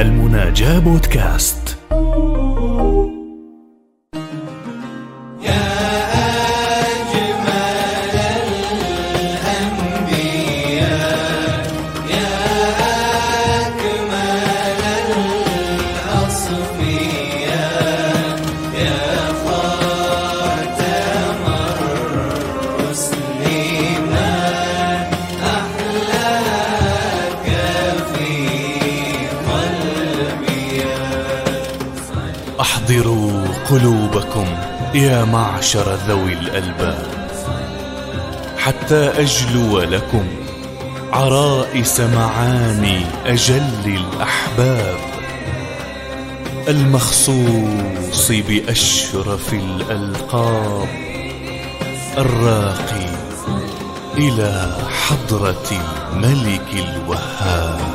المناجاة بودكاست. احضروا قلوبكم يا معشر ذوي الألباب، حتى أجلو لكم عرائس معاني أجل الأحباب، المخصوص بأشرف الألقاب، الراقي إلى حضرة الملك الوهاب.